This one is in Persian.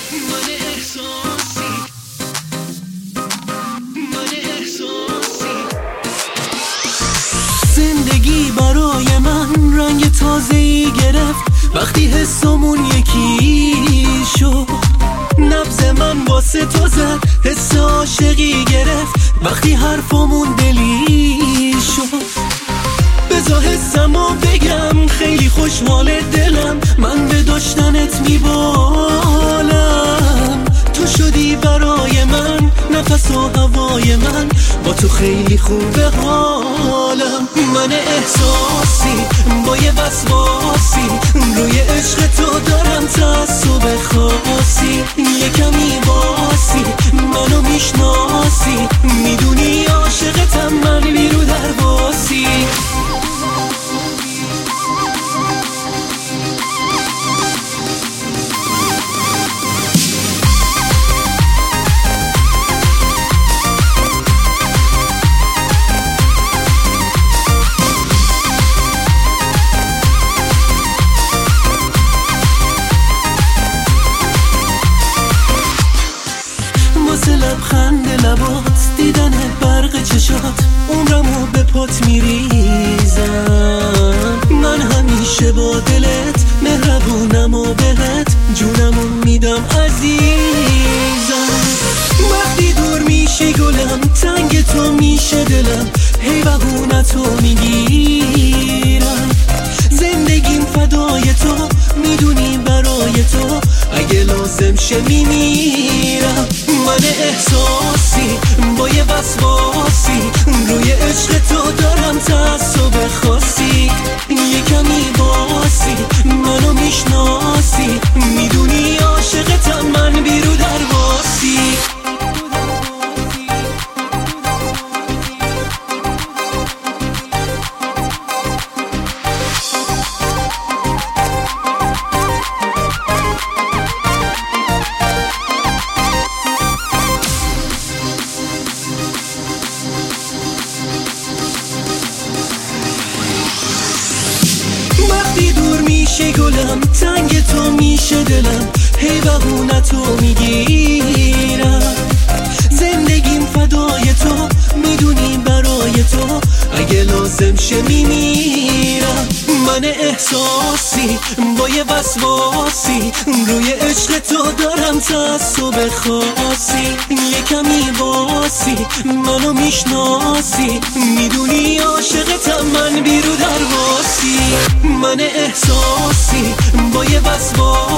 من احساسی، من احساسی. زندگی برای من رنگ تازه‌ای گرفت وقتی حسمون یکی شد. نبض من واسه تو زد، حس عاشقی گرفت وقتی حرفمون دلی شد. بذار حسمو بگم، خیلی خوشحال دلم، من به داشتنت میبالم. تو شدی برای من نفس و هوای من، با تو خیلی خوبه حالم. من احساسی با یه وسواسی، روی عشق تو دارم تعصب خاصی. یه کمی باسی منو میشناسی، میدونی عاشقتم من بیرو درواسی. لبخند لبات، دیدن برق چشات، عمرمو به پات میریزم. من همیشه با دلت مهربونم و بهت جونمو میدم عزیزم. وقتی دور میشی گلم، تنگ تو میشه دلم، هی بهونتو میگیرم. زندگیم فدای تو، میدونی برای تو اگه لازم شه میمیرم. من احساسی با یه وسواسی، روی عشق تو دارم تعصب خاصی. یه کمی باسی منو میشناسی، میدونی عاشقتم من بیرو درواسی. وقتی دور میشه گلم، تنگ تو میشه دلم، هی بهونتو میگیرم. زندگیم فدای تو، میدونی برای تو اگه لازم شه میمیرم. من احساسی با یه وسواسی، روی عشق تو دارم تعصب خاصی. یه کمی باسی منو میشناسی، میدونی عاشقتم من بیرو درواسی. من احساسی با یه وسواسی،